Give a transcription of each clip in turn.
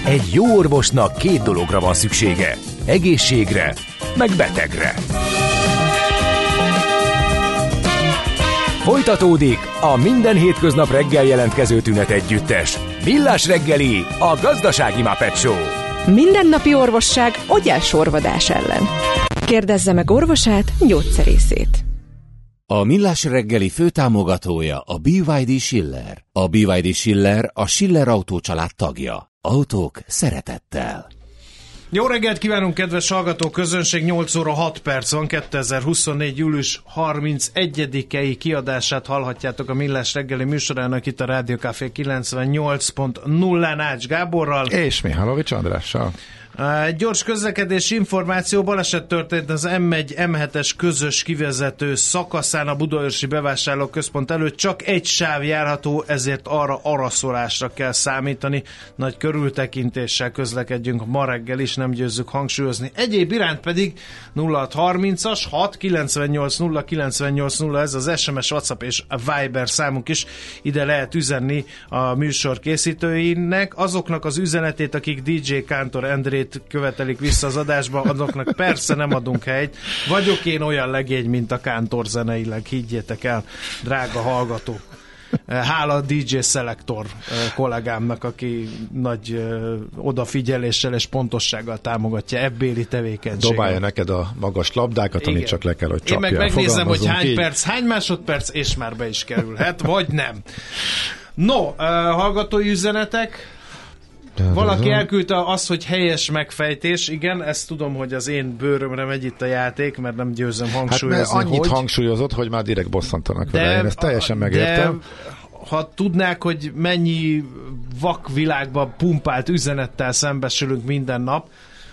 Egy jó orvosnak 2 dologra van szüksége. Egészségre, meg betegre. Folytatódik a minden hétköznap reggel jelentkező tünet együttes. Millás reggeli, a gazdasági Muppet Show. Mindennapi orvosság ogyásorvadás ellen. Kérdezze meg orvosát, gyógyszerészét. A Millás reggeli főtámogatója a BYD Schiller. A BYD Schiller a Schiller Autó család tagja. Autók szeretettel. Jó reggelt kívánunk, kedves hallgató közönség! 8 óra 6 perc van, 2024. július 31-i kiadását hallhatjátok a Millás reggeli műsorának itt a Rádió Café 98.0-án Ács Gáborral. És Mihálovics Andrással. Egy gyors közlekedési információ, baleset történt az M1 M7-es közös kivezető szakaszán a Budaörsi bevásárlóközpont előtt, csak egy sáv járható, ezért arra araszolásra kell számítani. Nagy körültekintéssel közlekedjünk ma reggel is, nem győzzük hangsúlyozni. Egyéb iránt pedig 0630-as 698 0 98 0, ez az SMS, WhatsApp és Viber számunk is, ide lehet üzenni a műsor készítőinek. Azoknak az üzenetét, akik DJ Kántor Endrét követelik vissza az adásba, azoknak persze nem adunk helyt. Vagyok én olyan legény, mint a Kántor zeneileg, higgyétek el, drága hallgatók. Hála DJ Selector kollégámnak, aki nagy odafigyeléssel és pontossággal támogatja ebbéli tevékenységet. Dobálja neked a magas labdákat, amit csak le kell, hogy csapja. Én meg megnézem, hogy hány perc, hány másodperc, és már be is kerülhet, vagy nem. No, hallgatói üzenetek. Valaki elküldte azt, hogy helyes megfejtés. Igen, ezt tudom, hogy az én bőrömre megy itt a játék, mert nem győzöm hangsúlyozni, hát annyit hangsúlyozott, hogy már direkt bosszantanak vele. Én ezt teljesen megértem. De ha tudnák, hogy mennyi vakvilágban pumpált üzenettel szembesülünk minden nap,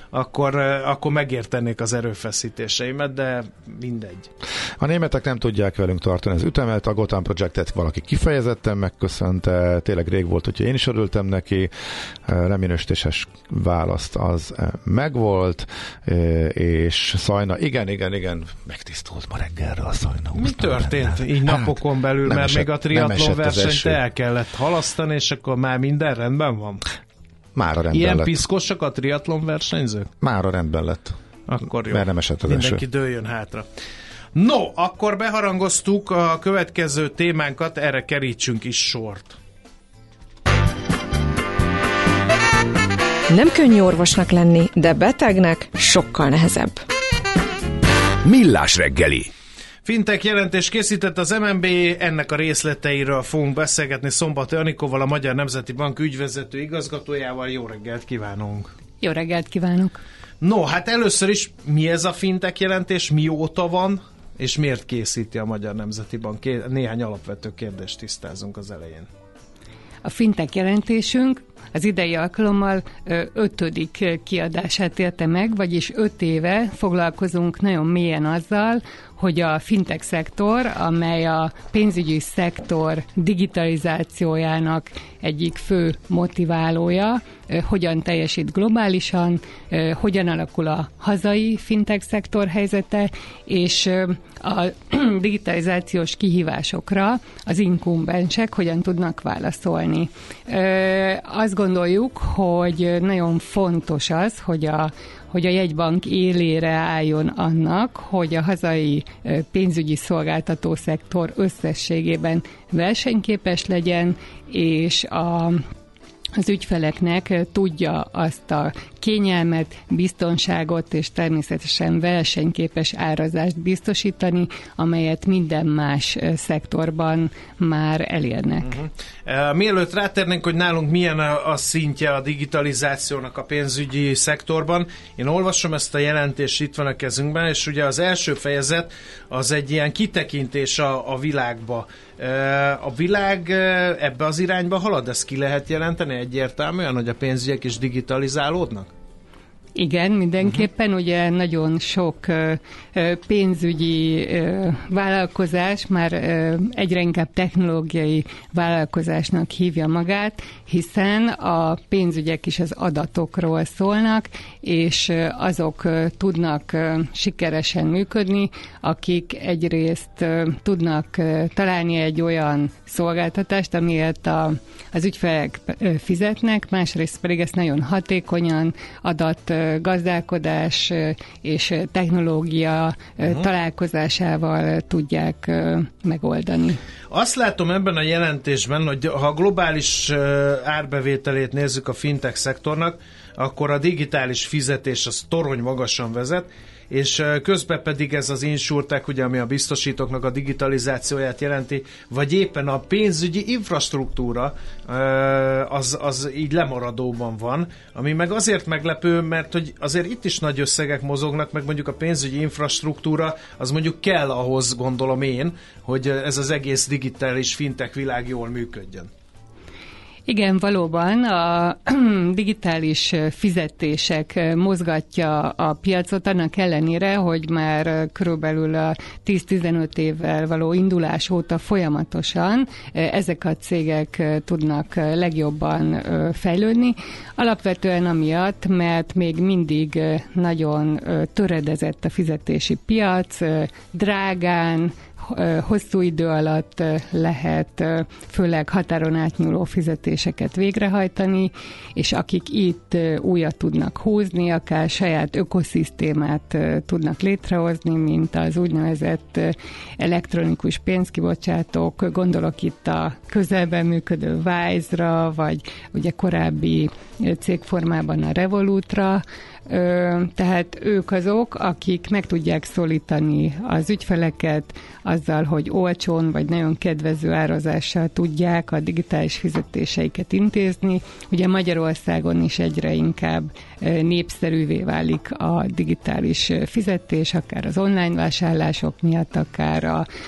akkor megértenék az erőfeszítéseimet, de mindegy. A németek nem tudják velünk tartani az ütemet, a Gotham Projectet valaki kifejezetten megköszönte, tényleg rég volt, hogyha én is örültem neki, leminősítéses választ az megvolt, és Szajna, igen, megtisztult ma reggelre a Szajna. Mi történt így napokon belül, mert még a triatlon versenyt el kellett halasztani, és akkor már minden rendben van? Mára rendben ilyen lett. piszkosak a triatlon versenyzők? Mára rendben lett. Akkor jó. Mert nem esett az mindenki dőljön hátra. No, akkor beharangoztuk a következő témánkat, erre kerítsünk is sort. Nem könnyű orvosnak lenni, de betegnek sokkal nehezebb. Millás reggeli. Fintech jelentés készített az MNB, ennek a részleteiről fogunk beszélgetni Szombati Anikóval, a Magyar Nemzeti Bank ügyvezető igazgatójával. Jó reggelt kívánunk! Jó reggelt kívánok! No, hát először is mi ez a Fintech jelentés, mióta van, és miért készíti a Magyar Nemzeti Bank? Néhány alapvető kérdést tisztázunk az elején. A Fintech jelentésünk az idei alkalommal 5. kiadását érte meg, vagyis 5 éve foglalkozunk nagyon mélyen azzal, hogy a fintech szektor, amely a pénzügyi szektor digitalizációjának egyik fő motiválója, hogyan teljesít globálisan, hogyan alakul a hazai fintech szektor helyzete, és a digitalizációs kihívásokra az inkumbensek hogyan tudnak válaszolni. Azt gondoljuk, hogy nagyon fontos az, hogy a jegybank élére álljon annak, hogy a hazai pénzügyi szolgáltató szektor összességében versenyképes legyen, és az ügyfeleknek tudja azt a kényelmet, biztonságot és természetesen versenyképes árazást biztosítani, amelyet minden más szektorban már elérnek. Mielőtt rátérnénk, hogy nálunk milyen a szintje a digitalizációnak a pénzügyi szektorban, én olvasom ezt a jelentést, itt van a kezünkben, és ugye az első fejezet az egy ilyen kitekintés a világba. A világ ebbe az irányba halad, ezt ki lehet jelenteni egyértelműen, hogy a pénzügyek is digitalizálódnak? Igen, mindenképpen ugye nagyon sok pénzügyi vállalkozás már egyre inkább technológiai vállalkozásnak hívja magát, hiszen a pénzügyek is az adatokról szólnak, és azok tudnak sikeresen működni, akik egyrészt tudnak találni egy olyan szolgáltatást, amiért az ügyfelek fizetnek, másrészt pedig ezt nagyon hatékonyan adatgazdálkodás és technológia találkozásával tudják megoldani. Azt látom ebben a jelentésben, hogy ha globális árbevételét nézzük a fintech szektornak, akkor a digitális fizetés az torony magasan vezet, és közben pedig ez az insurtech, ugye, ami a biztosítóknak a digitalizációját jelenti, vagy éppen a pénzügyi infrastruktúra az így lemaradóban van, ami meg azért meglepő, mert hogy azért itt is nagy összegek mozognak, meg mondjuk a pénzügyi infrastruktúra, az mondjuk kell ahhoz, gondolom én, hogy ez az egész digitális fintech világ jól működjön. Igen, valóban a digitális fizetések mozgatja a piacot, annak ellenére, hogy már körülbelül a 10-15 évvel való indulás óta folyamatosan ezek a cégek tudnak legjobban fejlődni. Alapvetően amiatt, mert még mindig nagyon töredezett a fizetési piac, drágán, hosszú idő alatt lehet főleg határon átnyúló fizetéseket végrehajtani, és akik itt újat tudnak húzni, akár saját ökoszisztémát tudnak létrehozni, mint az úgynevezett elektronikus pénzkibocsátók, gondolok itt a közelben működő Wise-ra, vagy ugye korábbi cégformában a Revolutra, tehát ők azok, akik meg tudják szólítani az ügyfeleket azzal, hogy olcsón vagy nagyon kedvező árazással tudják a digitális fizetéseiket intézni. Ugye Magyarországon is egyre inkább népszerűvé válik a digitális fizetés, akár az online vásárlások miatt, akár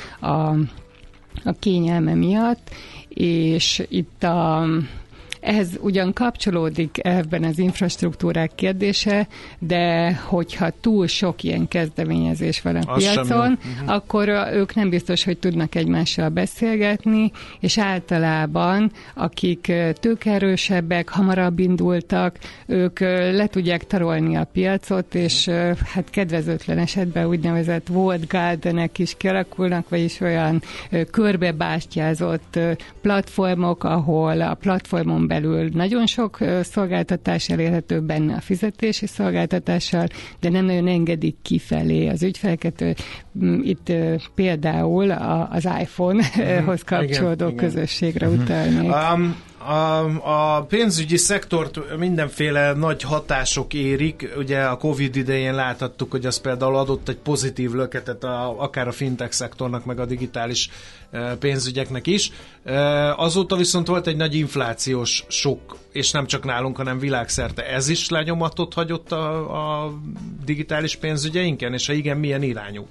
a kényelme miatt, és itt ehhez ugyan kapcsolódik ebben az infrastruktúrák kérdése, de hogyha túl sok ilyen kezdeményezés van a piacon, akkor ők nem biztos, hogy tudnak egymással beszélgetni, és általában akik tőkeerősebbek, hamarabb indultak, ők le tudják tarolni a piacot, és hát kedvezőtlen esetben úgynevezett walled gardenek is kialakulnak, vagyis olyan körbebástyázott platformok, ahol a platformon belül nagyon sok szolgáltatás elérhető, benne a fizetési szolgáltatással, de nem nagyon engedik kifelé az ügyfeleket. Itt például az iPhone-hoz kapcsolódó közösségre utalnék. A pénzügyi szektort mindenféle nagy hatások érik. Ugye a Covid idején láthattuk, hogy az például adott egy pozitív löketet akár a fintech szektornak, meg a digitális pénzügyeknek is. Azóta viszont volt egy nagy inflációs sok, és nem csak nálunk, hanem világszerte. Ez is lenyomatot hagyott a digitális pénzügyeinken, és ha igen, milyen irányú?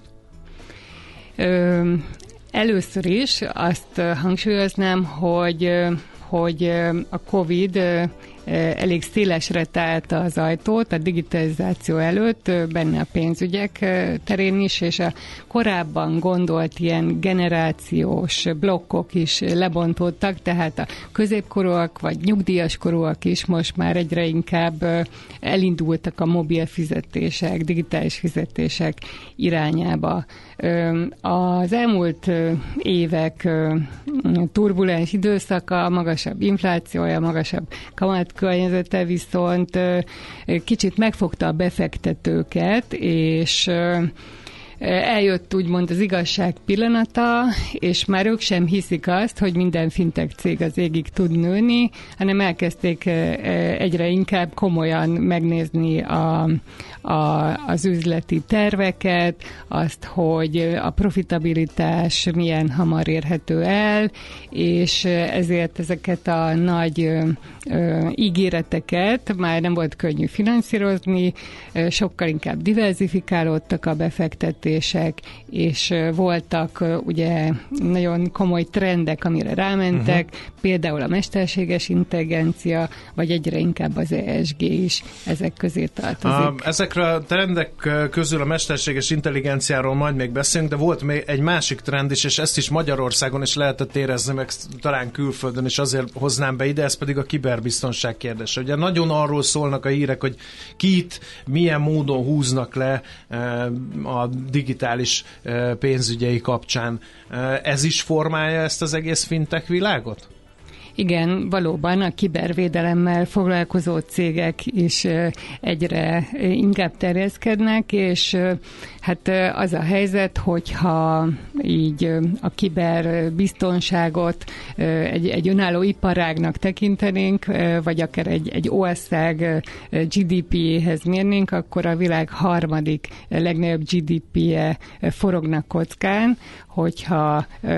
Először is azt hangsúlyoznám, hogy a Covid elég szélesre tárta az ajtót a digitalizáció előtt, benne a pénzügyek terén is, és a korábban gondolt ilyen generációs blokkok is lebontódtak, tehát a középkorúak vagy nyugdíjas korúak is most már egyre inkább elindultak a mobil fizetések, digitális fizetések irányába. Az elmúlt évek turbulens időszaka, magasabb inflációja, magasabb kamatkörnyezete viszont kicsit megfogta a befektetőket, és eljött úgymond az igazság pillanata, és már ők sem hiszik azt, hogy minden fintech cég az égig tud nőni, hanem elkezdték egyre inkább komolyan megnézni az üzleti terveket, azt, hogy a profitabilitás milyen hamar érhető el, és ezért ezeket a nagy ígéreteket már nem volt könnyű finanszírozni, sokkal inkább diverzifikálódtak a befektetések, fizetések, és voltak ugye nagyon komoly trendek, amire rámentek, például a mesterséges intelligencia, vagy egyre inkább az ESG is ezek közé tartozik. Ezekre a trendek közül a mesterséges intelligenciáról majd még beszélünk, de volt még egy másik trend is, és ezt is Magyarországon is lehetett érezni, meg talán külföldön is, azért hoznám be ide, ez pedig a kiberbiztonság kérdése. Ugye nagyon arról szólnak a hírek, hogy kit, milyen módon húznak le a digitális pénzügyei kapcsán. Ez is formálja ezt az egész fintech világot? Igen, valóban a kibervédelemmel foglalkozó cégek is egyre inkább terjeszkednek, és hát az a helyzet, hogyha így a kiberbiztonságot egy önálló iparágnak tekintenénk, vagy akár egy ország GDP-hez mérnénk, akkor a világ harmadik legnagyobb GDP-je forognak kockán, hogyha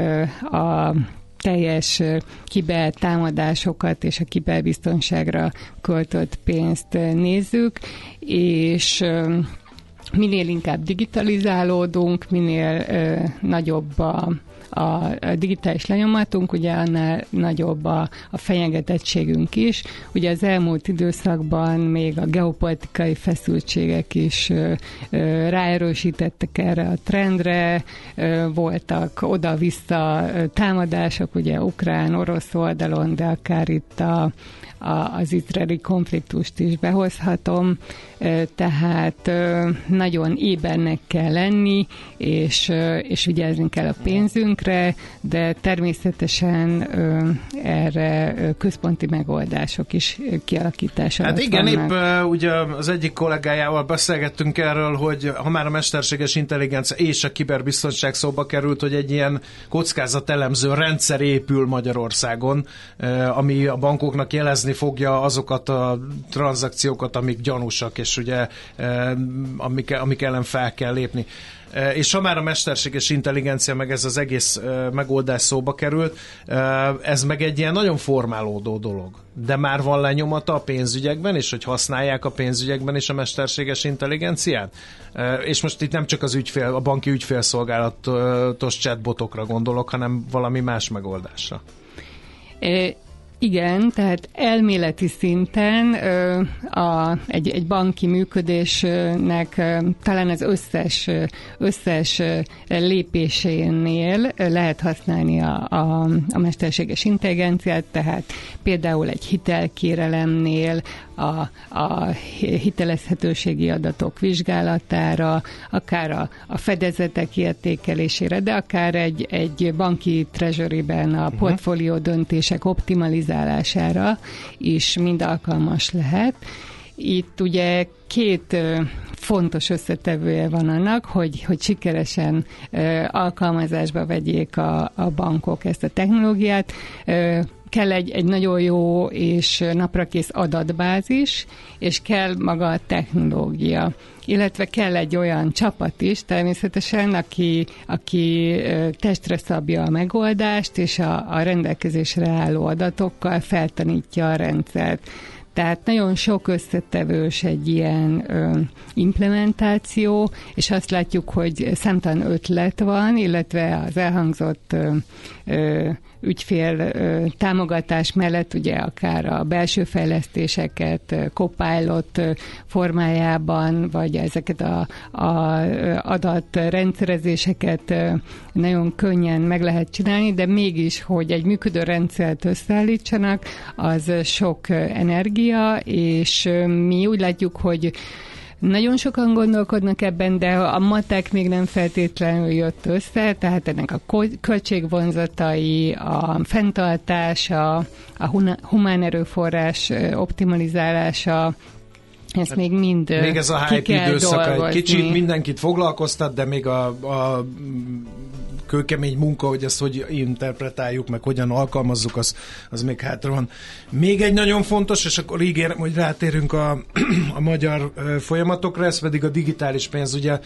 a teljes kibertámadásokat és a kiberbiztonságra költött pénzt nézzük, és minél inkább digitalizálódunk, minél nagyobb a digitális lenyomatunk, ugye annál nagyobb a fenyegetettségünk is. Ugye az elmúlt időszakban még a geopolitikai feszültségek is ráerősítettek erre a trendre, voltak oda-vissza támadások, ugye ukrán, orosz oldalon, de akár itt az izraeli konfliktust is behozhatom, tehát nagyon ébernek kell lenni, és vigyázni kell a pénzünkre, de természetesen erre központi megoldások is kialakítása. Hát igen, épp ugye az egyik kollégájával beszélgettünk erről, hogy ha már a mesterséges intelligencia és a kiberbiztonság szóba került, hogy egy ilyen kockázatelemző rendszer épül Magyarországon, ami a bankoknak jelezni fogja azokat a tranzakciókat, amik gyanúsak, és ugye amik ellen fel kell lépni. És ha már a mesterséges intelligencia, meg ez az egész megoldás szóba került, ez meg egy ilyen nagyon formálódó dolog. De már van lenyomata a pénzügyekben, és hogy használják a pénzügyekben is a mesterséges intelligenciát? És most itt nem csak a banki ügyfélszolgálatos chatbotokra gondolok, hanem valami más megoldásra. Igen, tehát elméleti szinten egy banki működésnek talán az összes lépésénél lehet használni a mesterséges intelligenciát, tehát például egy hitelkérelemnél a hitelezhetőségi adatok vizsgálatára, akár a fedezetek értékelésére, de akár egy banki treasuryben a portfólió döntések optimalizálására is mind alkalmas lehet. Itt ugye két fontos összetevője van annak, hogy sikeresen alkalmazásba vegyék a bankok ezt a technológiát. Kell egy nagyon jó és naprakész adatbázis, és kell maga a technológia. Illetve kell egy olyan csapat is természetesen, aki testre szabja a megoldást, és a rendelkezésre álló adatokkal feltanítja a rendszert. Tehát nagyon sok összetevős egy ilyen implementáció, és azt látjuk, hogy számtalan ötlet van, illetve az elhangzott ügyfél támogatás mellett ugye akár a belső fejlesztéseket Copilot formájában, vagy ezeket a adatrendszerezéseket nagyon könnyen meg lehet csinálni, de mégis, hogy egy működő rendszert összeállítsanak, az sok energia, és mi úgy látjuk, hogy nagyon sokan gondolkodnak ebben, de a matek még nem feltétlenül jött össze, tehát ennek a költségvonzatai, a fenntartása, a humán erőforrás optimalizálása, ezt még mind még ez a hype időszaka dolgozni. Egy kicsit mindenkit foglalkoztat, de még a kőkemény munka, hogy ezt hogy interpretáljuk, meg hogyan alkalmazzuk, az még hátra van. Még egy nagyon fontos, és akkor ígérem, hogy rátérünk a magyar folyamatokra, ez pedig a digitális pénz. Ugye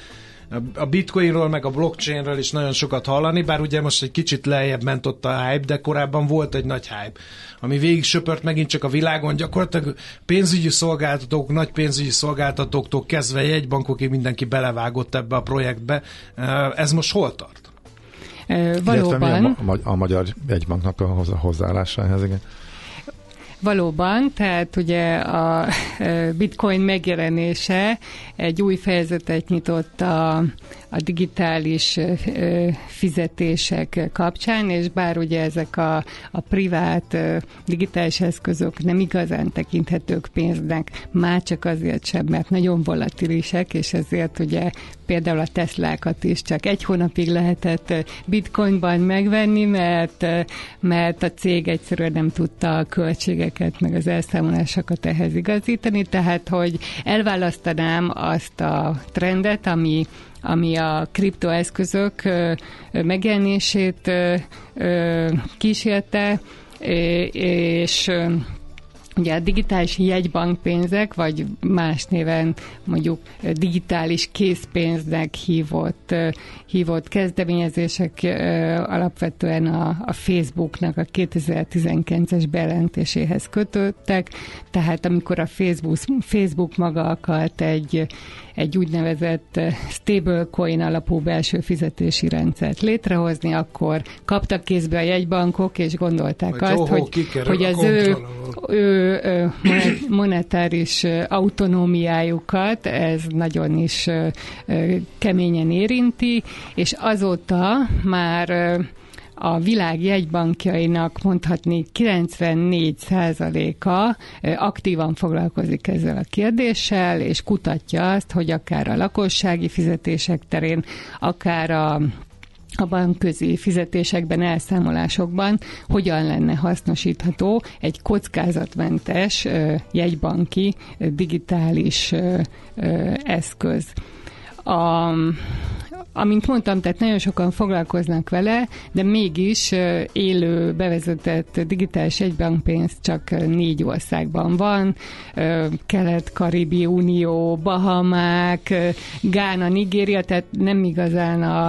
a bitcoinról, meg a blockchainről is nagyon sokat hallani, bár ugye most egy kicsit lejjebb ment ott a hype, de korábban volt egy nagy hype, ami végig söpört megint csak a világon, gyakorlatilag pénzügyi szolgáltatók, nagy pénzügyi szolgáltatóktól kezdve jegybankokig mindenki belevágott ebbe a projektbe. Ez most hol tart? Valóban. A magyar jegybanknak a hozzáállása ehhez, igen. Valóban, tehát ugye a bitcoin megjelenése egy új fejezetet nyitott a digitális fizetések kapcsán, és bár ugye ezek a privát digitális eszközök nem igazán tekinthetők pénznek, már csak azért sem, mert nagyon volatilisek, és ezért ugye például a Teslákat is csak egy hónapig lehetett bitcoinban megvenni, mert a cég egyszerűen nem tudta a költségeket, meg az elszámolásokat ehhez igazítani, tehát hogy elválasztanám azt a trendet, ami a kriptoeszközök megjelenését kísérte, és ugye a digitális jegybankpénzek, vagy más néven mondjuk digitális készpénznek hívott kezdeményezések alapvetően a Facebooknak a 2019-es bejelentéséhez kötöttek, tehát amikor a Facebook maga akart egy úgynevezett stablecoin alapú belső fizetési rendszert létrehozni, akkor kaptak kézbe a jegybankok, és gondolták azt, hogy az ő monetáris autonómiájukat ez nagyon is keményen érinti, és azóta már a világ jegybankjainak mondhatni 94%-a aktívan foglalkozik ezzel a kérdéssel, és kutatja azt, hogy akár a lakossági fizetések terén, akár a bankközi fizetésekben, elszámolásokban hogyan lenne hasznosítható egy kockázatmentes jegybanki digitális eszköz. Amint mondtam, tehát nagyon sokan foglalkoznak vele, de mégis élő, bevezetett digitális jegybankpénz csak 4 országban van. Kelet-Karibi Unió, Bahamák, Gána, Nigéria, tehát nem igazán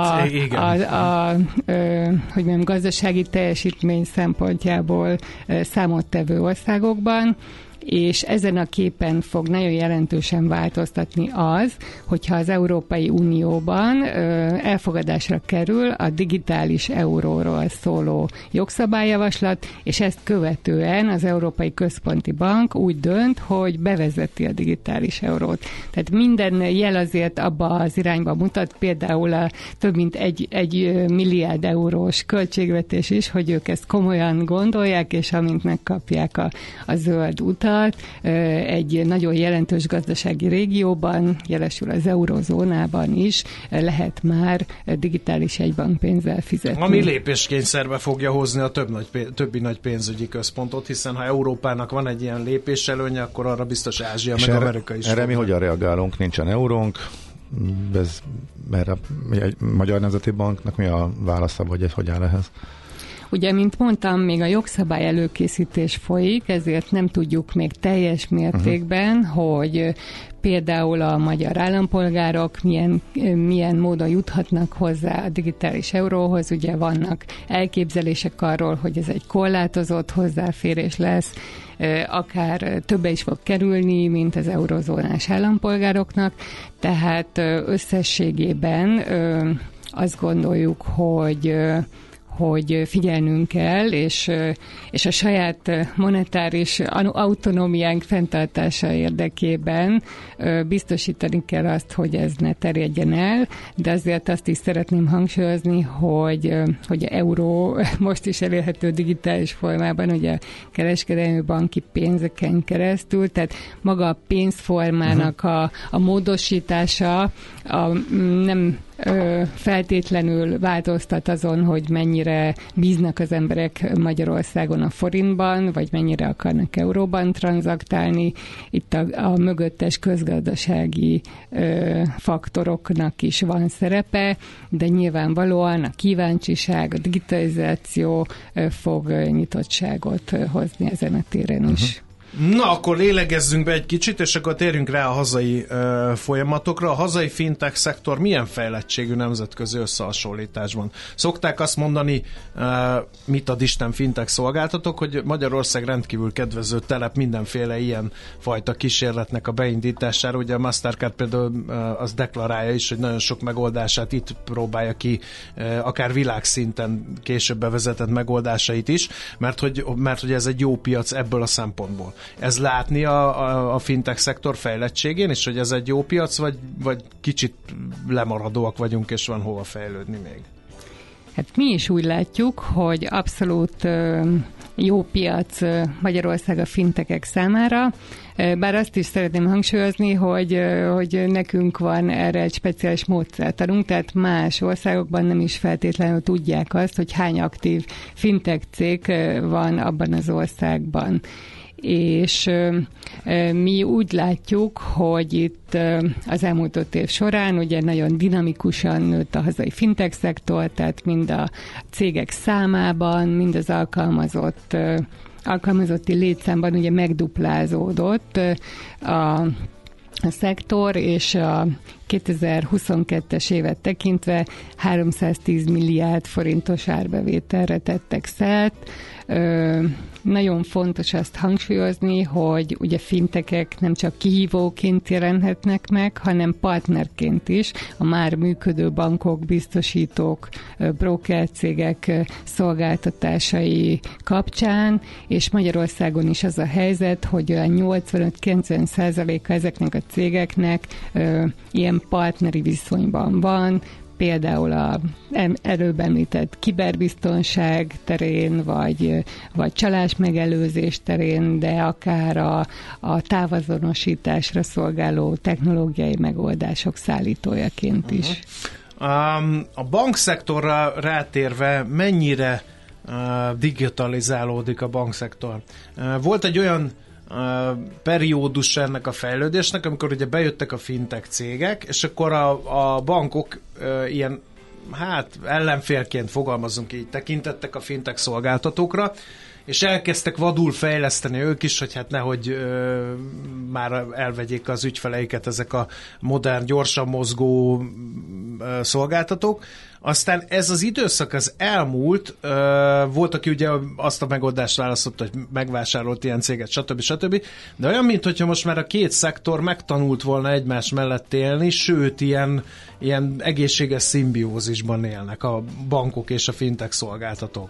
hogy mondjam, gazdasági teljesítmény szempontjából számottevő országokban, és ezen a képen fog nagyon jelentősen változtatni az, hogyha az Európai Unióban elfogadásra kerül a digitális euróról szóló jogszabályjavaslat, és ezt követően az Európai Központi Bank úgy dönt, hogy bevezeti a digitális eurót. Tehát minden jel azért abba az irányba mutat, például a több mint egy milliárd eurós költségvetés is, hogy ők ezt komolyan gondolják, és amint megkapják a zöld utat, egy nagyon jelentős gazdasági régióban, jelesül az eurozónában is lehet már digitális jegybankpénzzel fizetni. Ami lépéskényszerbe fogja hozni a többi nagy pénzügyi központot, hiszen ha Európának van egy ilyen lépéselőnye, akkor arra biztos Ázsia meg Amerika is. Erre mi hogyan reagálunk? Nincsen eurónk, a Magyar Nemzeti Banknak mi a válasza, vagy ez hogy áll ehhez? Ugye, mint mondtam, még a jogszabály előkészítés folyik, ezért nem tudjuk még teljes mértékben, hogy például a magyar állampolgárok milyen módon juthatnak hozzá a digitális euróhoz. Ugye vannak elképzelések arról, hogy ez egy korlátozott hozzáférés lesz, akár többe is fog kerülni, mint az eurozónás állampolgároknak. Tehát összességében azt gondoljuk, hogy figyelnünk kell, és a saját monetáris autonómiánk fenntartása érdekében biztosítani kell azt, hogy ez ne terjedjen el, de azért azt is szeretném hangsúlyozni, hogy euró most is elérhető digitális formában, ugye kereskedelmi banki pénzeken keresztül, tehát maga a pénzformának a módosítása nem feltétlenül változtat azon, hogy mennyire bíznak az emberek Magyarországon a forintban, vagy mennyire akarnak euróban tranzaktálni. Itt a mögöttes közgazdasági faktoroknak is van szerepe, de nyilvánvalóan a kíváncsiság, a digitalizáció fog nyitottságot hozni ezen a téren is. Na, akkor lélegezzünk be egy kicsit, és akkor térjünk rá a hazai folyamatokra. A hazai fintech szektor milyen fejlettségű nemzetközi összehasonlításban? Szokták azt mondani, mit ad Isten fintech szolgáltatók, hogy Magyarország rendkívül kedvező telep mindenféle ilyen fajta kísérletnek a beindítására. Ugye a Mastercard például az deklarálja is, hogy nagyon sok megoldását itt próbálja ki, akár világszinten később bevezetett megoldásait is, mert hogy ez egy jó piac ebből a szempontból. Ez látni a fintech szektor fejlettségén, és hogy ez egy jó piac, vagy kicsit lemaradóak vagyunk, és van hova fejlődni még? Hát mi is úgy látjuk, hogy abszolút jó piac Magyarország a fintekek számára, bár azt is szeretném hangsúlyozni, hogy nekünk van erre egy speciális módszertanunk, tehát más országokban nem is feltétlenül tudják azt, hogy hány aktív fintech cég van abban az országban. És mi úgy látjuk, hogy itt az elmúlt 5 év során ugye nagyon dinamikusan nőtt a hazai fintech szektor, tehát mind a cégek számában, mind az alkalmazotti létszámban ugye megduplázódott a szektor, és a 2022-es évet tekintve 310 milliárd forintos árbevételre tettek szert. Nagyon fontos azt hangsúlyozni, hogy ugye fintekek nem csak kihívóként jelenhetnek meg, hanem partnerként is a már működő bankok, biztosítók, brokercégek szolgáltatásai kapcsán, és Magyarországon is az a helyzet, hogy olyan 85-90%-a ezeknek a cégeknek ilyen partneri viszonyban van, például a előbb említett kiberbiztonság terén, vagy csalás megelőzés terén, de akár a távazonosításra szolgáló technológiai megoldások szállítójaként is. A bankszektorra rátérve, mennyire digitalizálódik a bankszektor? Volt egy olyan periódus ennek a fejlődésnek, amikor ugye bejöttek a fintech cégek, és akkor a bankok ilyen, ellenfélként fogalmazunk így, tekintettek a fintech szolgáltatókra, és elkezdtek vadul fejleszteni ők is, hogy nehogy már elvegyék az ügyfeleiket ezek a modern, gyorsan mozgó szolgáltatók. Aztán ez az időszak az elmúlt, volt, aki ugye azt a megoldást választotta, hogy megvásárolt ilyen céget, stb. De olyan, mintha most már a két szektor megtanult volna egymás mellett élni, sőt, ilyen egészséges szimbiózisban élnek a bankok és a fintech szolgáltatók.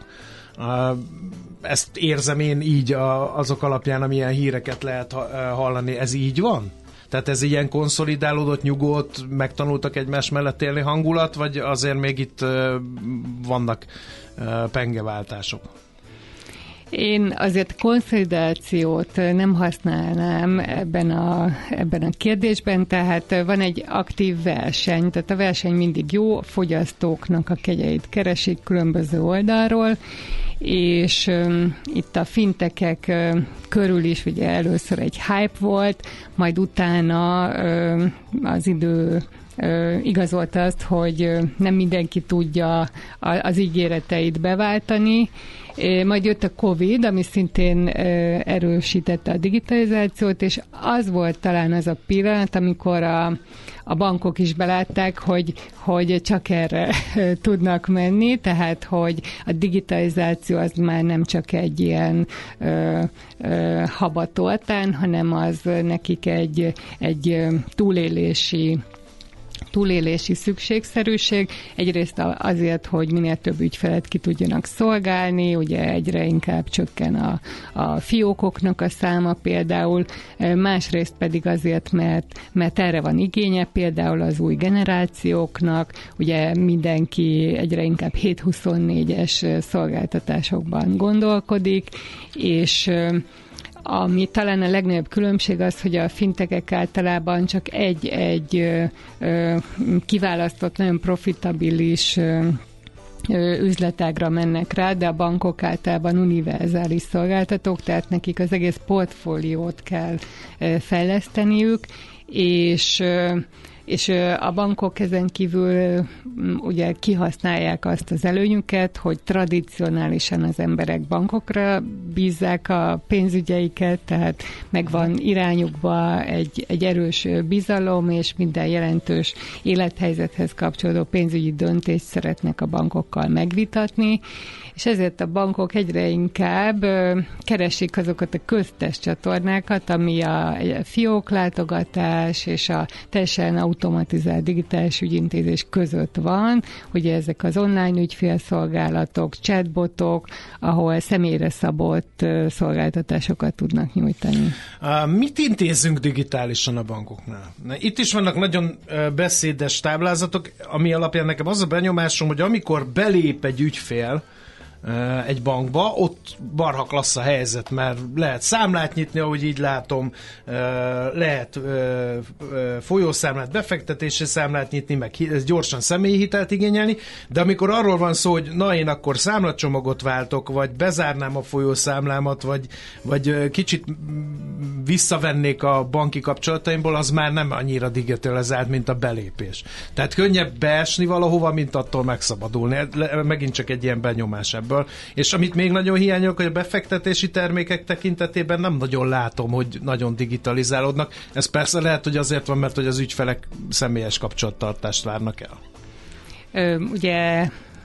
Ezt érzem én így azok alapján, amilyen híreket lehet hallani. Ez így van? Tehát ez ilyen konszolidálódott, nyugodt, megtanultak egymás mellett élni hangulat, vagy azért még itt vannak pengeváltások? Én azért konszolidációt nem használnám ebben a kérdésben, tehát van egy aktív verseny, tehát a verseny mindig jó, a fogyasztóknak a kegyeit keresik különböző oldalról, és itt a fintekek körül is ugye először egy hype volt, majd utána az idő igazolta azt, hogy nem mindenki tudja az ígéreteit beváltani. Majd jött a Covid, ami szintén erősítette a digitalizációt, és az volt talán az a pillanat, amikor a bankok is belátták, hogy csak erre tudnak menni, tehát hogy a digitalizáció az már nem csak egy ilyen habatoltán, hanem az nekik egy túlélési szükségszerűség. Egyrészt azért, hogy minél több ügyfelet ki tudjanak szolgálni, ugye egyre inkább csökken a fiókoknak a száma például, másrészt pedig azért, mert erre van igénye például az új generációknak, ugye mindenki egyre inkább 7/24-es szolgáltatásokban gondolkodik, és ami talán a legnagyobb különbség az, hogy a fintekek általában csak egy kiválasztott, nagyon profitabilis üzletágra mennek rá, de a bankok általában univerzális szolgáltatók, tehát nekik az egész portfóliót kell fejleszteniük, és És a bankok ezen kívül ugye kihasználják azt az előnyüket, hogy tradicionálisan az emberek bankokra bízzák a pénzügyeiket, tehát megvan irányukba egy erős bizalom, és minden jelentős élethelyzethez kapcsolódó pénzügyi döntést szeretnek a bankokkal megvitatni, és ezért a bankok egyre inkább keresik azokat a köztes csatornákat, ami a fióklátogatás és a teljesen automatizált digitális ügyintézés között van. Ugye ezek az online ügyfélszolgálatok, chatbotok, ahol személyre szabott szolgáltatásokat tudnak nyújtani. Mit intézzünk digitálisan a bankoknál? Itt is vannak nagyon beszédes táblázatok, ami alapján nekem az a benyomásom, hogy amikor belép egy ügyfél egy bankba, ott barha klassz a helyzet, mert lehet számlát nyitni, ahogy így látom, lehet folyószámlát, befektetési számlát nyitni, meg gyorsan személyi hitelt igényelni, de amikor arról van szó, hogy na én akkor számlacsomagot váltok, vagy bezárnám a folyószámlámat, vagy kicsit visszavennék a banki kapcsolataimból, az már nem annyira digitalizált, mint a belépés. Tehát könnyebb beesni valahova, mint attól megszabadulni. Megint csak egy ilyen benyomás ebből. És amit még nagyon hiányolok, hogy a befektetési termékek tekintetében nem nagyon látom, hogy nagyon digitalizálódnak. Ez persze lehet, hogy azért van, mert hogy az ügyfelek személyes kapcsolattartást várnak el. Ugye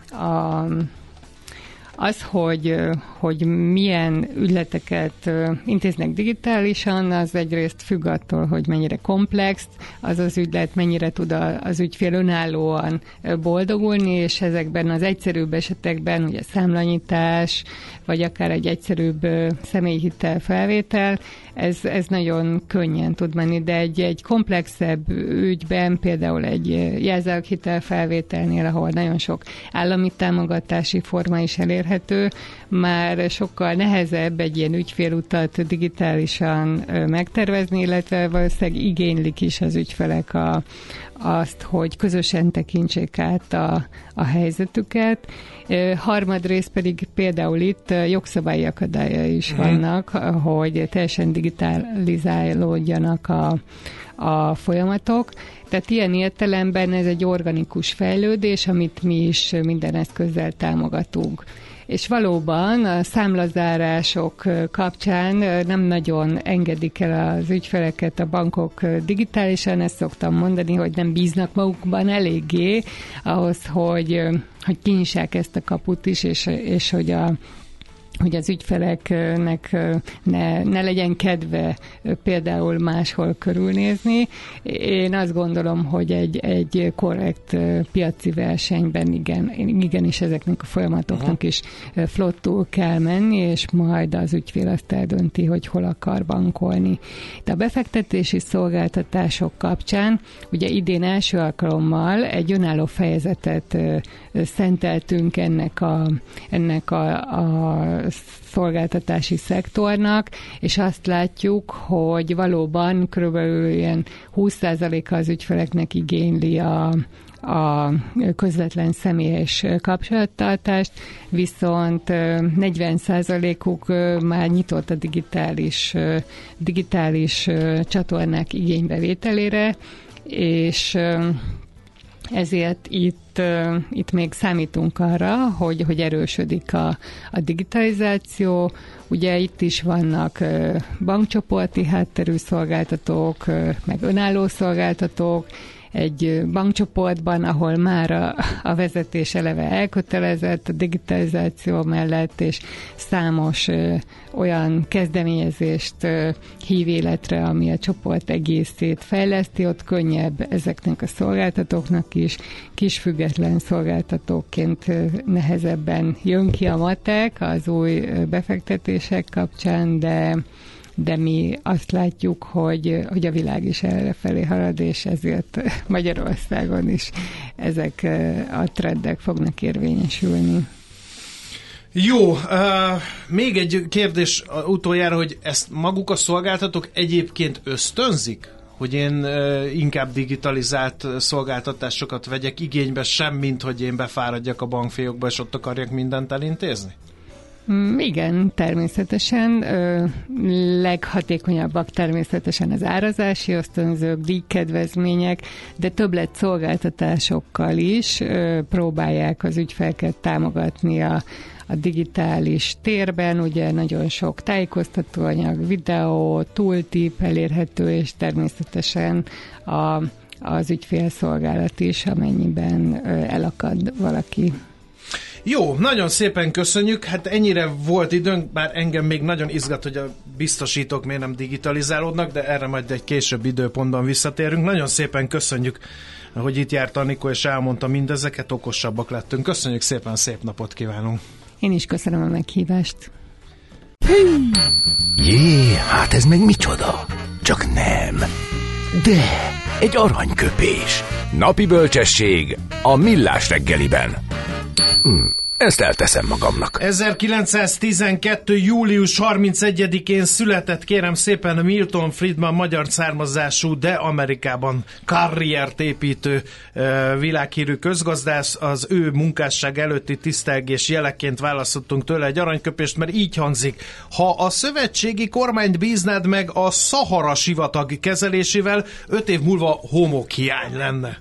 az, hogy milyen ügyleteket intéznek digitálisan, az egyrészt függ attól, hogy mennyire komplex az az ügylet, mennyire tud az ügyfél önállóan boldogulni, és ezekben az egyszerűbb esetekben, ugye számlanyítás, vagy akár egy egyszerűbb személyi hitel felvétel, ez nagyon könnyen tud menni, de egy komplexebb ügyben, például egy jelzáloghitel felvételnél, ahol nagyon sok állami támogatási forma is elérhető, már sokkal nehezebb egy ilyen ügyfélutat digitálisan megtervezni, illetve valószínűleg igénylik is az ügyfelek azt, hogy közösen tekintsék át a helyzetüket. Harmadrészt pedig például itt jogszabályi akadályai is vannak, hogy teljesen digitalizálódjanak a folyamatok. Tehát ilyen értelemben ez egy organikus fejlődés, amit mi is minden eszközzel támogatunk. És valóban a számlazárások kapcsán nem nagyon engedik el az ügyfeleket a bankok digitálisan, ezt szoktam mondani, hogy nem bíznak magukban eléggé ahhoz, hogy kinyissák ezt a kaput is, és hogy az ügyfeleknek ne legyen kedve például máshol körülnézni. Én azt gondolom, hogy egy korrekt piaci versenyben igenis ezeknek a folyamatoknak is flottul kell menni, és majd az ügyfél azt eldönti, hogy hol akar bankolni. De a befektetési szolgáltatások kapcsán ugye idén első alkalommal egy önálló fejezetet szenteltünk ennek a szolgáltatási szektornak, és azt látjuk, hogy valóban körülbelül ilyen 20%-a az ügyfeleknek igényli a közvetlen személyes kapcsolattartást, viszont 40%-uk már nyitott a digitális csatornák igénybevételére, és ezért itt még számítunk arra, hogy erősödik a digitalizáció. Ugye itt is vannak bankcsoporti hátterű szolgáltatók, meg önálló szolgáltatók, egy bankcsoportban, ahol már a vezetés eleve elkötelezett a digitalizáció mellett, és számos olyan kezdeményezést hív életre, ami a csoport egészét fejleszti, ott könnyebb ezeknek a szolgáltatóknak is, kis független szolgáltatóként nehezebben jön ki a matek az új befektetések kapcsán, de mi azt látjuk, hogy a világ is errefelé halad, és ezért Magyarországon is ezek a trendek fognak érvényesülni. Jó, még egy kérdés utoljára, hogy ezt maguk a szolgáltatók egyébként ösztönzik? Hogy én inkább digitalizált szolgáltatásokat vegyek igénybe, sem mint hogy én befáradjak a bankfiókba, és ott akarjak mindent elintézni? Igen, természetesen. Leghatékonyabbak természetesen az árazási ösztönzők, díjkedvezmények, de többlet szolgáltatásokkal is próbálják az ügyfeleket támogatni a digitális térben. Ugye nagyon sok tájékoztatóanyag, videó, tooltip elérhető, és természetesen az ügyfélszolgálat is, amennyiben elakad valaki. Jó, nagyon szépen köszönjük. Hát ennyire volt időnk, bár engem még nagyon izgat, hogy a biztosítók miért nem digitalizálódnak, de erre majd egy később időpontban visszatérünk. Nagyon szépen köszönjük, hogy itt járt Anikó, és elmondta mindezeket, okosabbak lettünk. Köszönjük szépen, szép napot kívánunk. Én is köszönöm a meghívást. Jé, hát ez meg micsoda? Csak nem. De egy aranyköpés. Napi bölcsesség a Millás reggeliben. Ezt elteszem magamnak. 1912. július 31-én született, kérem szépen, Milton Friedman, magyar származású, de Amerikában karriert építő világhírű közgazdász. Az ő munkásság előtti tisztelgés jeleként választottunk tőle egy aranyköpést, mert így hangzik: ha a szövetségi kormányt bíznád meg a Szahara sivatag kezelésével, 5 év múlva homokhiány lenne.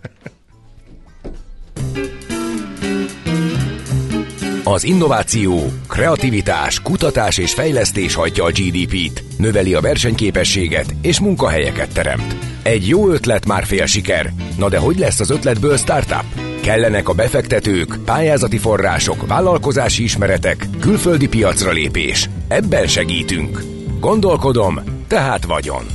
Az innováció, kreativitás, kutatás és fejlesztés hajtja a GDP-t, növeli a versenyképességet és munkahelyeket teremt. Egy jó ötlet már fél siker. Na de hogy lesz az ötletből startup? Kellenek a befektetők, pályázati források, vállalkozási ismeretek, külföldi piacra lépés. Ebben segítünk. Gondolkodom, tehát vagyon.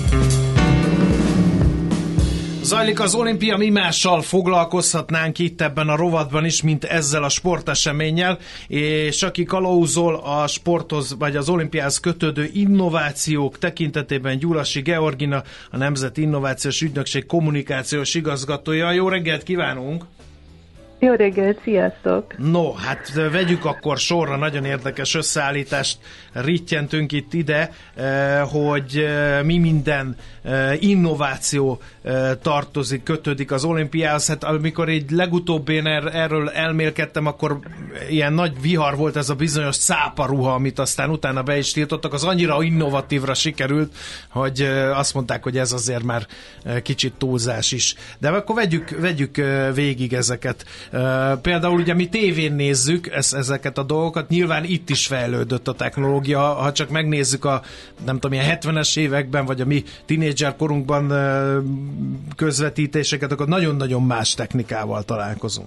Zajlik az olimpia, mi mással foglalkozhatnánk itt ebben a rovatban is, mint ezzel a sporteseménnyel, és aki kalauzol a sporthoz vagy az olimpiához kötődő innovációk tekintetében, Gyulasi Georgina, a Nemzeti Innovációs Ügynökség kommunikációs igazgatója. Jó reggelt kívánunk! Jó reggelt, sziasztok! No, hát vegyük akkor sorra, nagyon érdekes összeállítást rittyentünk itt ide, hogy mi minden innováció tartozik, kötődik az olimpiához. Hát amikor így legutóbb én erről elmélkedtem, akkor ilyen nagy vihar volt ez a bizonyos cáparuha, amit aztán utána be is tiltottak. Az annyira innovatívra sikerült, hogy azt mondták, hogy ez azért már kicsit túlzás is. De akkor vegyük végig ezeket. Például ugye mi tévén nézzük ezeket a dolgokat, nyilván itt is fejlődött a technológia, ha csak megnézzük a nem tudom, ilyen 70-es években, vagy a mi tínédzser korunkban közvetítéseket, akkor nagyon-nagyon más technikával találkozunk.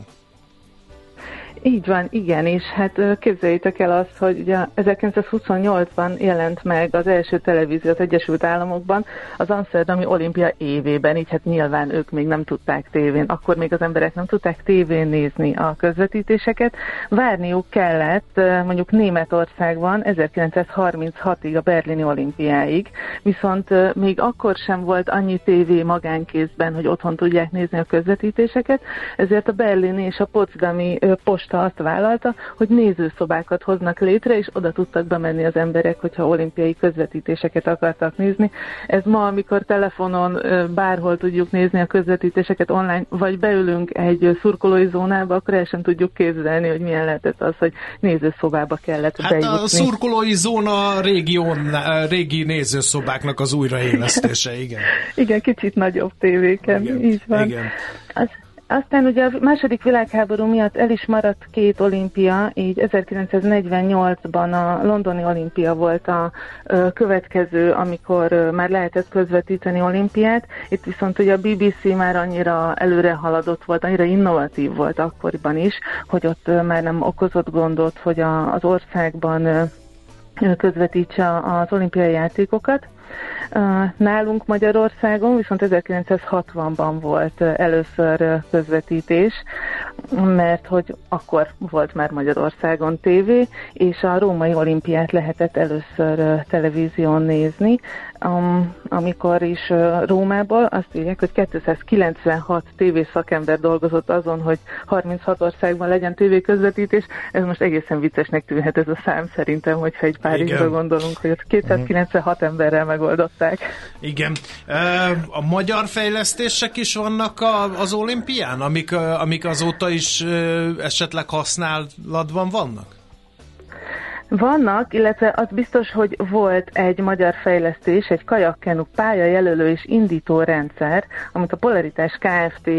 Így van, igen, és hát képzeljétek el azt, hogy ugye 1928-ban jelent meg az első televízió az Egyesült Államokban az Amszterdami Olimpia évében, így hát nyilván ők még nem tudták tévén, akkor még az emberek nem tudták tévén nézni a közvetítéseket. Várniuk kellett mondjuk Németországban 1936-ig a berlini olimpiáig, viszont még akkor sem volt annyi tévé magánkézben, hogy otthon tudják nézni a közvetítéseket, ezért a berlini és a potsdami posta azt vállalta, hogy nézőszobákat hoznak létre, és oda tudtak bemenni az emberek, hogyha olimpiai közvetítéseket akartak nézni. Ez ma, amikor telefonon bárhol tudjuk nézni a közvetítéseket online, vagy beülünk egy szurkolói zónába, akkor el sem tudjuk képzelni, hogy milyen lehetett az, hogy nézőszobába kellett bejutni. Hát a szurkolói zóna régi nézőszobáknak az újraélesztése, igen. Igen, kicsit nagyobb tévéken, igen, így van. Igen. Aztán ugye a második világháború miatt el is maradt 2 olimpia, így 1948-ban a londoni olimpia volt a következő, amikor már lehetett közvetíteni olimpiát. Itt viszont ugye a BBC már annyira előre haladott volt, annyira innovatív volt akkoriban is, hogy ott már nem okozott gondot, hogy az országban közvetítse az olimpiai játékokat. Nálunk Magyarországon viszont 1960-ban volt először közvetítés, mert hogy akkor volt már Magyarországon tévé, és a római olimpiát lehetett először televízión nézni, amikor is Rómából azt írják, hogy 296 tévészakember dolgozott azon, hogy 36 országban legyen tévéközvetítés. Ez most egészen viccesnek tűnhet ez a szám szerintem, hogyha egy Párizsra gondolunk, hogy 296 emberrel megoldották. Igen. A magyar fejlesztések is vannak az olimpián, amik azóta is esetleg használatban vannak? Vannak, illetve az biztos, hogy volt egy magyar fejlesztés, egy kajakkenu pályajelölő és indító rendszer, amit a Polaritás Kft.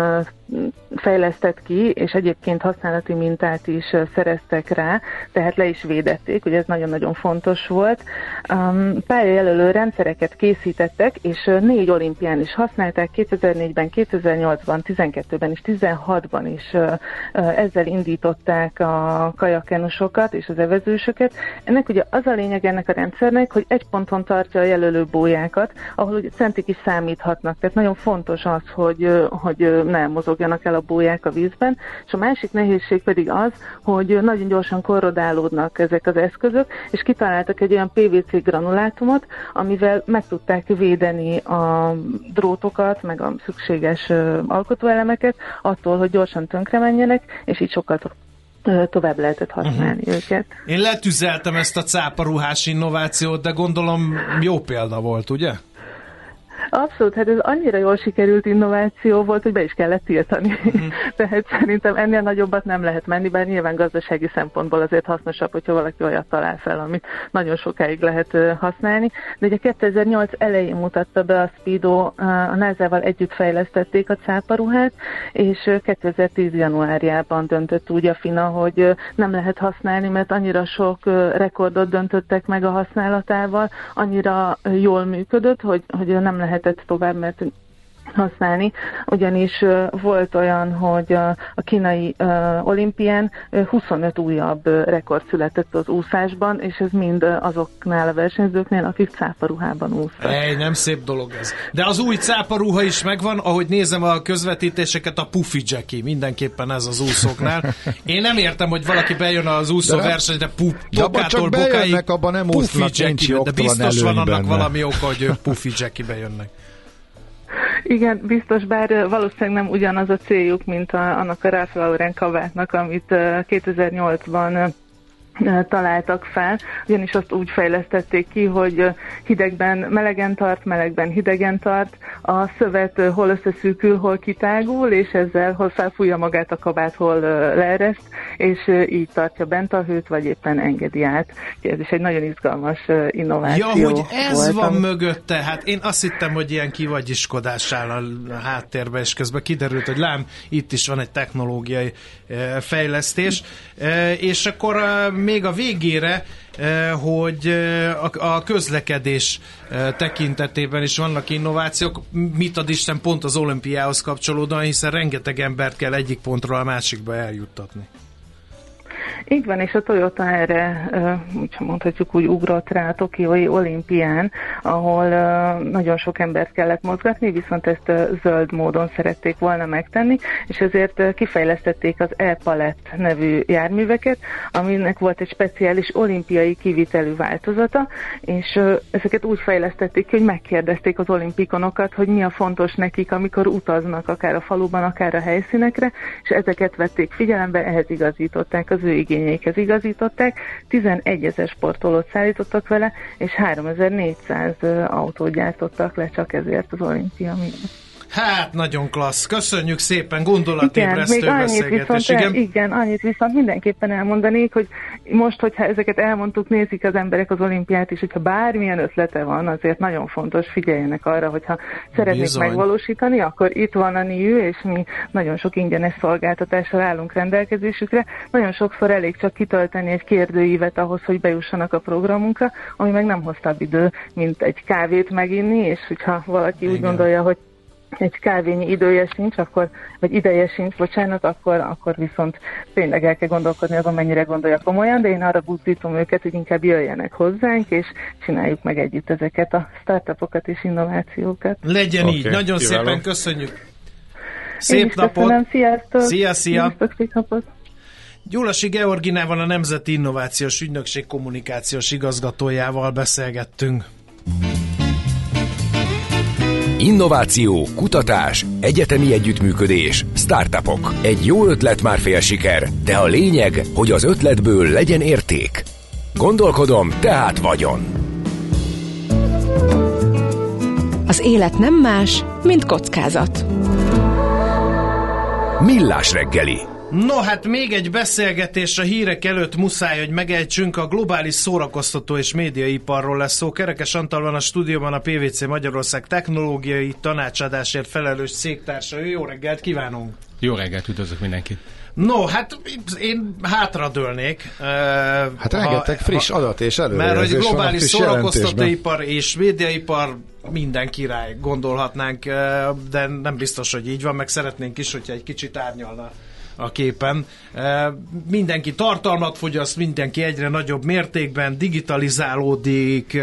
Fejlesztett ki, és egyébként használati mintát is szereztek rá, tehát le is védették, ugye ez nagyon-nagyon fontos volt. Pályajelölő rendszereket készítettek, és 4 olimpián is használták, 2004-ben, 2008-ban, 12-ben és 16-ban is ezzel indították a kajakkenusokat és az evezősöket. Ennek ugye az a lényeg ennek a rendszernek, hogy egy ponton tartja a jelölő bójákat, ahol ugye centik is számíthatnak, tehát nagyon fontos az, hogy ne mozogjanak el a bóják a vízben, és a másik nehézség pedig az, hogy nagyon gyorsan korrodálódnak ezek az eszközök, és kitaláltak egy olyan PVC granulátumot, amivel meg tudták védeni a drótokat, meg a szükséges alkotóelemeket attól, hogy gyorsan tönkre menjenek, és így sokkal tovább lehetett használni őket. Én letüzeltem ezt a cáparuhás innovációt, de gondolom jó példa volt, ugye? Abszolút, hát ez annyira jól sikerült innováció volt, hogy be is kellett tiltani. Tehát szerintem ennél nagyobbat nem lehet menni, bár nyilván gazdasági szempontból azért hasznosabb, hogyha valaki olyat talál fel, amit nagyon sokáig lehet használni. De ugye 2008 elején mutatta be a Speedo, a NASA-val együtt fejlesztették a cáparuhát, és 2010 januárjában döntött úgy a FINA, hogy nem lehet használni, mert annyira sok rekordot döntöttek meg a használatával, annyira jól működött, hogy nem lehetett tovább, mert használni, ugyanis volt olyan, hogy a kínai olimpián 25 újabb rekord született az úszásban, és ez mind azoknál a versenyzőknél, akik cáparuhában úsztak. Nem szép dolog ez. De az új cáparuha is megvan, ahogy nézem a közvetítéseket, a Puffy Jackie, mindenképpen ez az úszóknál. Én nem értem, hogy valaki bejön az úszóversenyre bokától bokáig abban nem Puffy úsznak, Jackie, de biztos van annak valami oka, hogy ők Puffy Jackie bejönnek. Igen, biztos, bár valószínűleg nem ugyanaz a céljuk, mint annak a Ralph Lauren kabátnak, amit 2008-ban találtak fel, ugyanis azt úgy fejlesztették ki, hogy hidegben melegen tart, melegben hidegen tart, a szövet hol összeszűkül, hol kitágul, és ezzel hol felfújja magát a kabát, hol leereszt, és így tartja bent a hőt, vagy éppen engedi át. Ez is egy nagyon izgalmas innováció. Ja, hogy ez van mögötte, hát én azt hittem, hogy ilyen kivagyiskodás áll a háttérbe, és közben kiderült, hogy lám, itt is van egy technológiai fejlesztés, és akkor még a végére, hogy a közlekedés tekintetében is vannak innovációk, mit ad Isten pont az olimpiához kapcsolódóan, hiszen rengeteg embert kell egyik pontról a másikba eljuttatni. Így van, és a Toyota erre, úgy mondhatjuk úgy, ugrott rá a tokiói olimpián, ahol nagyon sok embert kellett mozgatni, viszont ezt zöld módon szerették volna megtenni, és ezért kifejlesztették az E-Palett nevű járműveket, aminek volt egy speciális olimpiai kivitelű változata, és ezeket úgy fejlesztették, hogy megkérdezték az olimpikonokat, hogy mi a fontos nekik, amikor utaznak, akár a faluban, akár a helyszínekre, és ezeket vették figyelembe, ehhez igazították, az ő igényeikhez igazították, 11 000 sportolót szállítottak vele, és 3400 autót gyártottak le csak ezért az olimpia miatt. Hát, nagyon klassz. Köszönjük szépen, gondolatébresztő beszélgetés. Igen, annyit viszont mindenképpen elmondanék, hogy most, hogyha ezeket elmondtuk, nézik az emberek az olimpiát is, hogyha bármilyen ötlete van, azért nagyon fontos, figyeljenek arra, hogyha szeretnék megvalósítani, akkor itt van a NIU, és mi nagyon sok ingyenes szolgáltatással állunk rendelkezésükre. Nagyon sokszor elég csak kitölteni egy kérdőívet ahhoz, hogy bejussanak a programunkra, ami meg nem hosszabb idő, mint egy kávét meginni, és hogyha valaki úgy gondolja, hogy egy kávényi idője sincs, vagy ideje sincs, akkor viszont tényleg el kell gondolkodni azon, mennyire gondolja komolyan, de én arra buzdítom őket, hogy inkább jöjjenek hozzánk, és csináljuk meg együtt ezeket a startupokat és innovációkat. Legyen így. Nagyon szépen köszönjük. Szép napot. Köszönöm, sziasztok. Szia. Sziasztok, szép napot. Gyulasi Georginával, a Nemzeti Innovációs Ügynökség kommunikációs igazgatójával beszélgettünk. Innováció, kutatás, egyetemi együttműködés, startupok. Egy jó ötlet már fél siker, de a lényeg, hogy az ötletből legyen érték. Gondolkodom, tehát vagyon. Az élet nem más, mint kockázat. Millás reggeli. No, hát még egy beszélgetés a hírek előtt muszáj, hogy megejtsünk. A globális szórakoztató és médiaiparról lesz szó. Kerekes Antal van a stúdióban, a PwC Magyarország technológiai tanácsadásért felelős cégtársa. Jó reggelt kívánunk! Jó reggelt, üdvözlök mindenkit! No, hát én hátradőlnek. Hát rengeteg friss adat és előrejelzés. Mert hogy globális szórakoztatóipar és médiaipar minden király, gondolhatnánk, de nem biztos, hogy így van, meg szeretnénk is, hogyha egy kicsit árnyalna a képen. Mindenki tartalmat fogyaszt, mindenki egyre nagyobb mértékben digitalizálódik,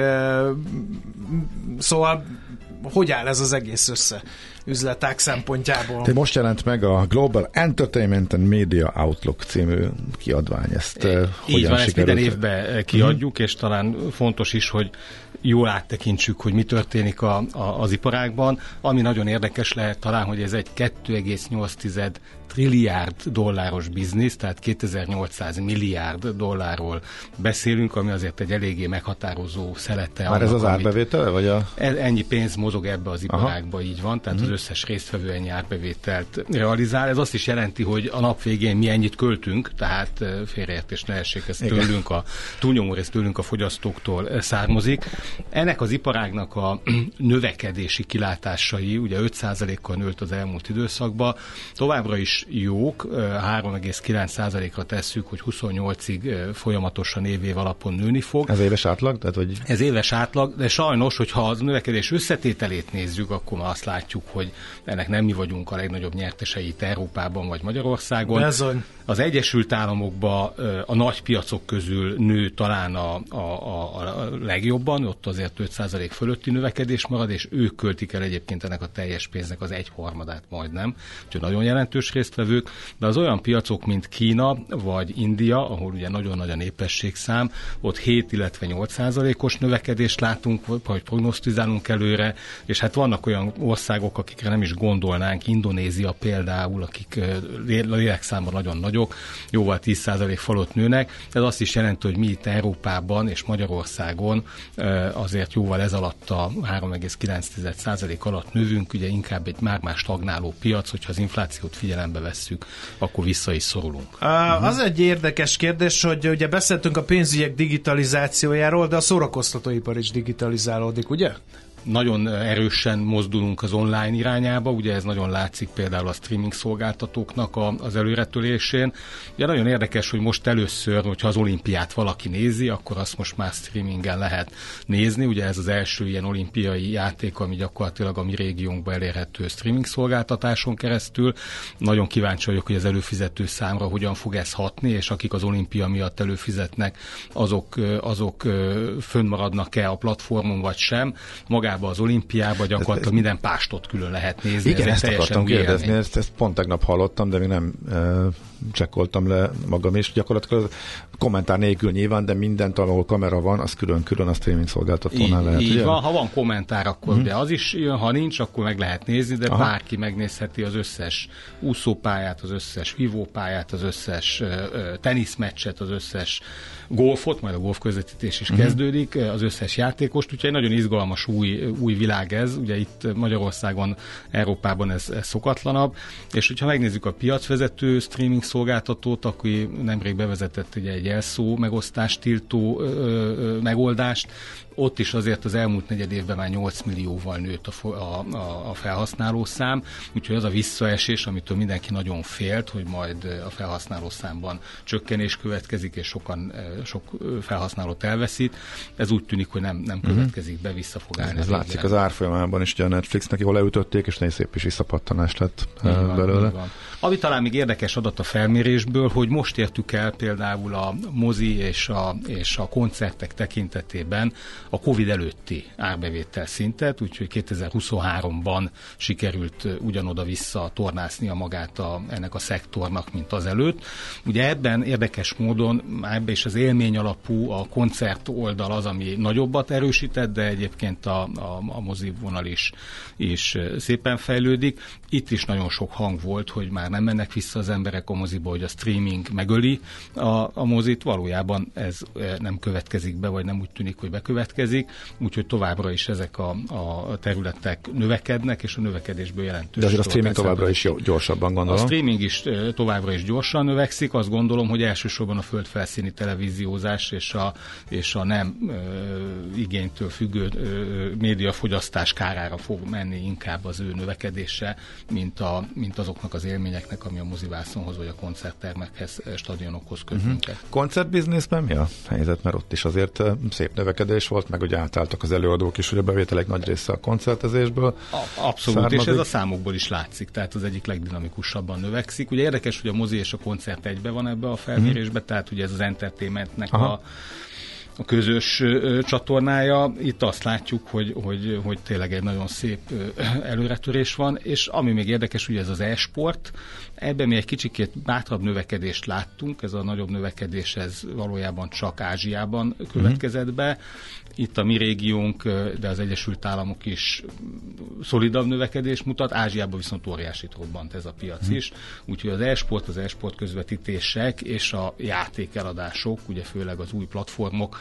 szóval hogy áll ez az egész össze üzleták szempontjából? De most jelent meg a Global Entertainment and Media Outlook című kiadvány. Ezt így van, ezt minden évben kiadjuk, és talán fontos is, hogy jól áttekintsük, hogy mi történik az iparágban. Ami nagyon érdekes lehet talán, hogy ez egy 2,8 trilliárd dolláros biznisz, tehát 2800 milliárd dollárról beszélünk, ami azért egy eléggé meghatározó szelete. Már ez az árbevétele, vagy a... Ennyi pénz mozog ebbe az iparágba, így van, tehát az összes résztvevő ennyi árbevételt realizál. Ez azt is jelenti, hogy a nap végén mi ennyit költünk, tehát félreértés ne essék, ez tőlünk, a túlnyomó rész tőlünk a fogyasztóktól származik. Ennek az iparágnak a növekedési kilátásai, ugye 5%-kal nőtt az elmúlt időszakban, továbbra is jók, 3,9%-ra tesszük, hogy 28-ig folyamatosan év alapon nőni fog. Ez éves átlag? Tehát, hogy... Ez éves átlag, de sajnos, hogyha az növekedés összetételét nézzük, akkor már azt látjuk, hogy ennek nem mi vagyunk a legnagyobb nyertesei itt Európában vagy Magyarországon. Bezony. Az Egyesült Államokban a nagy piacok közül nő talán a legjobban, ott azért 5% fölötti növekedés marad, és ők költik el egyébként ennek a teljes pénznek az 1/3 majdnem, úgyhogy nagyon jelentős résztvevők, de az olyan piacok, mint Kína vagy India, ahol ugye nagyon nagy a népességszám, ott 7, illetve 8%-os növekedést látunk, vagy prognosztizálunk előre, és hát vannak olyan országok, akikre nem is gondolnánk, Indonézia például, akik lélekszámban nagyon nagyok, jóval 10% fölött nőnek. Ez azt is jelenti, hogy mi itt Európában és Magyarországon azért jóval ez alatt a 3,9% alatt növünk, ugye inkább egy már stagnáló piac, hogyha az inflációt figyelembe vesszük, akkor vissza is szorulunk. Az egy érdekes kérdés, hogy ugye beszéltünk a pénzügyek digitalizációjáról, de a szórakoztatóipar is digitalizálódik, ugye? Nagyon erősen mozdulunk az online irányába, ugye ez nagyon látszik például a streaming szolgáltatóknak az előretörésén. Ugye nagyon érdekes, hogy most először, hogyha az olimpiát valaki nézi, akkor azt most már streamingen lehet nézni. Ugye ez az első ilyen olimpiai játék, ami gyakorlatilag a mi régiónkban elérhető streaming szolgáltatáson keresztül. Nagyon kíváncsi vagyok, hogy az előfizető számra hogyan fog ez hatni, és akik az olimpia miatt előfizetnek, azok fönnmaradnak-e a platformon, vagy sem. Az olimpiában gyakorlatilag minden pástot külön lehet nézni. Igen, ezt akartam kérdezni, ezt pont tegnap hallottam, de még nem csekkoltam le magam is. Gyakorlatilag kommentár nélkül nyilván, de mindent, ahol kamera van, az külön-külön a streaming szolgáltatónál lehet. Így van, ha van kommentár, akkor ugye az is jön, ha nincs, akkor meg lehet nézni, de bárki megnézheti az összes úszópályát, az összes vívópályát, az összes teniszmeccset, az összes golfot, majd a golf közvetítés is kezdődik, az összes játékost, úgyhogy nagyon izgalmas új világ ez, ugye itt Magyarországon, Európában ez szokatlanabb, és hogyha megnézzük a piacvezető streaming szolgáltatót, aki nemrég bevezetett ugye egy jelszó megosztást tiltó megoldást, ott is azért az elmúlt negyed évben már 8 millióval nőtt a felhasználó szám, úgyhogy az a visszaesés, amitől mindenki nagyon félt, hogy majd a felhasználó számban csökkenés következik, és sok felhasználót elveszít, ez úgy tűnik, hogy nem következik be, vissza fog állni. Ez látszik az árfolyamában is, ugye a Netflixnek jól leütötték, és nagyon szép is visszapattanás lett belőle. Ami talán még érdekes adat a felmérésből, hogy most értük el például a mozi és a koncertek tekintetében a Covid előtti árbevétel szintet, úgyhogy 2023-ban sikerült ugyanoda-vissza tornáznia magát ennek a szektornak, mint az előtt. Ugye ebben érdekes módon, ebben is az élmény alapú, a koncert oldal az, ami nagyobbat erősített, de egyébként a mozi vonal is szépen fejlődik. Itt is nagyon sok hang volt, hogy már nem mennek vissza az emberek a moziba, hogy a streaming megöli a mozit. Valójában ez nem következik be, vagy nem úgy tűnik, hogy bekövetkezik. következik, úgyhogy továbbra is ezek a területek növekednek, és a növekedésből jelentős. De azért a streaming továbbra is gyorsabban, gondolom. A streaming is továbbra is gyorsan növekszik, azt gondolom, hogy elsősorban a földfelszíni televíziózás és a nem igénytől függő médiafogyasztás kárára fog menni inkább az ő növekedése, mint azoknak az élményeknek, ami a mozivászonhoz vagy a koncerttermekhez, stadionokhoz köt minket. Koncertbizniszben mi a helyzet? Mert ott is azért szép növekedés volt, meg ugye átálltak az előadók is, hogy a bevételek nagy része a koncertezésből. Abszolút, származik. És ez a számokból is látszik, tehát az egyik legdinamikusabban növekszik. Ugye érdekes, hogy a mozi és a koncert egybe van ebbe a felmérésbe, tehát ugye ez az entertainmentnek a közös csatornája. Itt azt látjuk, hogy tényleg egy nagyon szép előretörés van, és ami még érdekes, ugye ez az e-sport, ebben mi egy kicsikét bátrabb növekedést láttunk, ez a nagyobb növekedés, ez valójában csak Ázsiában következett be. Itt a mi régiónk, de az Egyesült Államok is szolidabb növekedés mutat, Ázsiában viszont óriásit robbant ez a piac is, úgyhogy az e-sport közvetítések és a játékeladások, ugye főleg az új platformok,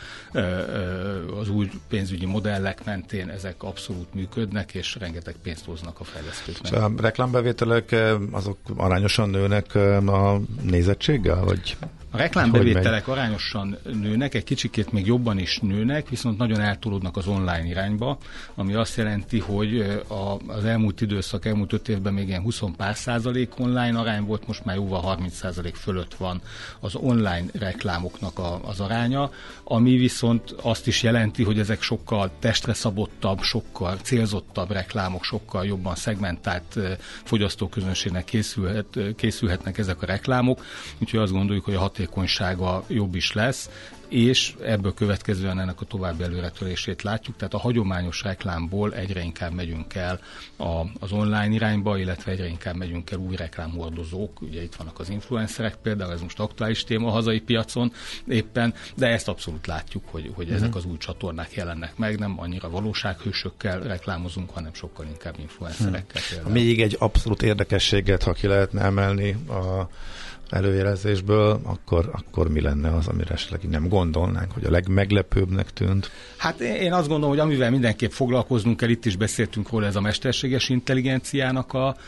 az új pénzügyi modellek mentén ezek abszolút működnek, és rengeteg pénzt hoznak a fejlesztőknek. És a reklámbevételek azok arányosan nőnek a nézettséggel, vagy... A reklámbevételek arányosan nőnek, egy kicsikét még jobban is nőnek, viszont nagyon eltolódnak az online irányba, ami azt jelenti, hogy az elmúlt 5 évben még ilyen 20 pár százalék online arány volt, most már jóval 30% fölött van az online reklámoknak az aránya, ami viszont azt is jelenti, hogy ezek sokkal testre szabottabb, sokkal célzottabb reklámok, sokkal jobban szegmentált fogyasztóközönségnek készülhetnek ezek a reklámok, úgyhogy azt gondoljuk, hogy a hatékonysága jobb is lesz, és ebből következően ennek a további előretörését látjuk, tehát a hagyományos reklámból egyre inkább megyünk el az online irányba, illetve egyre inkább megyünk el új reklámhordozók, ugye itt vannak az influencerek például, ez most aktuális téma a hazai piacon éppen, de ezt abszolút látjuk, hogy ezek az új csatornák jelennek meg, nem annyira valósághősökkel reklámozunk, hanem sokkal inkább influencerekkel. Még egy abszolút érdekességet, ha ki lehetne emelni a előjelezésből, akkor mi lenne az, amire esetleg nem gondolnánk, hogy a legmeglepőbbnek tűnt? Hát én azt gondolom, hogy amivel mindenképp foglalkoznunk kell, itt is beszéltünk róla, ez a mesterséges intelligenciának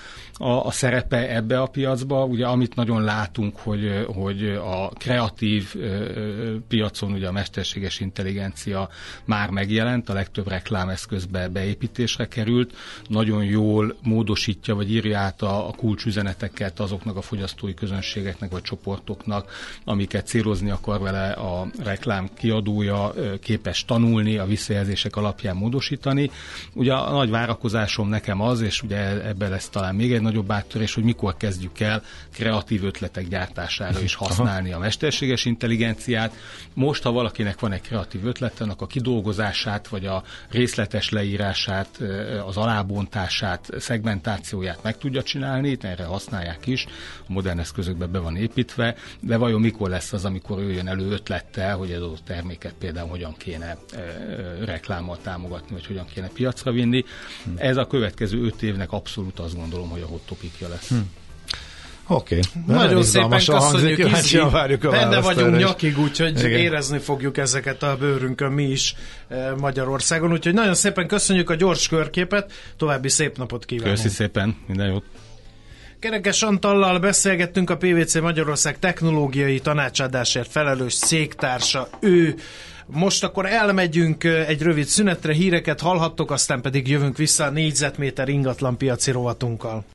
a szerepe ebbe a piacba. Ugye amit nagyon látunk, hogy a kreatív piacon ugye a mesterséges intelligencia már megjelent, a legtöbb reklámeszközbe beépítésre került, nagyon jól módosítja vagy írja át a kulcsüzeneteket azoknak a fogyasztói közönségeknek vagy csoportoknak, amiket célozni akar vele a reklám kiadója, képes tanulni, a visszajelzések alapján módosítani. Ugye a nagy várakozásom nekem az, és ugye ebben lesz talán még egy nagyobb áttörés, hogy mikor kezdjük el kreatív ötletek gyártására is használni a mesterséges intelligenciát. Most, ha valakinek van egy kreatív ötlete, annak a kidolgozását, vagy a részletes leírását, az alábontását, szegmentációját meg tudja csinálni, erre használják is, a modern eszközökbe be van építve, de vajon mikor lesz az, amikor ő jön elő ötlettel, hogy ez a terméket például hogyan kéne reklámmal támogatni, vagy hogyan kéne piacra vinni. Ez a következő 5 évnek abszolút azt gondolom, hogy a hot topicja lesz. Oké. Nagyon szépen köszönjük, Izzi. Benne vagyunk nyakig, úgyhogy igen, érezni fogjuk ezeket a bőrünkön mi is Magyarországon. Úgyhogy nagyon szépen köszönjük a gyors körképet, további szép napot kívánunk. Köszi szépen, minden jót. Kerekes Antallal beszélgettünk, a PwC Magyarország technológiai tanácsadásért felelős cégtársa ő. Most akkor elmegyünk egy rövid szünetre, híreket hallhattok, aztán pedig jövünk vissza a négyzetméter ingatlan piaci rovatunkkal.